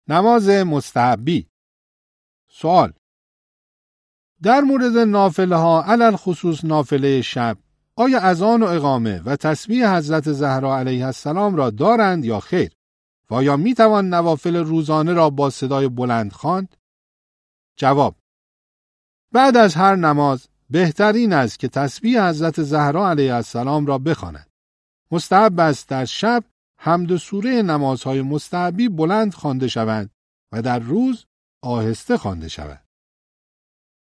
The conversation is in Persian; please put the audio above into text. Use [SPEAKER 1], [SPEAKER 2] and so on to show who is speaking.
[SPEAKER 1] نماز مستحبی. سوال: در مورد نافله ها علل خصوص نافله شب، آیا اذان و اقامه و تسبیح حضرت زهرا علیها السلام را دارند یا خیر؟ و آیا می توان نوافل روزانه را با صدای بلند خواند؟ جواب: بعد از هر نماز بهترین است که تسبیح حضرت زهرا علیها السلام را بخواند. مستحب است در شب حمد و سوره نمازهای مستحبی بلند خوانده شوند و در روز آهسته خوانده شود.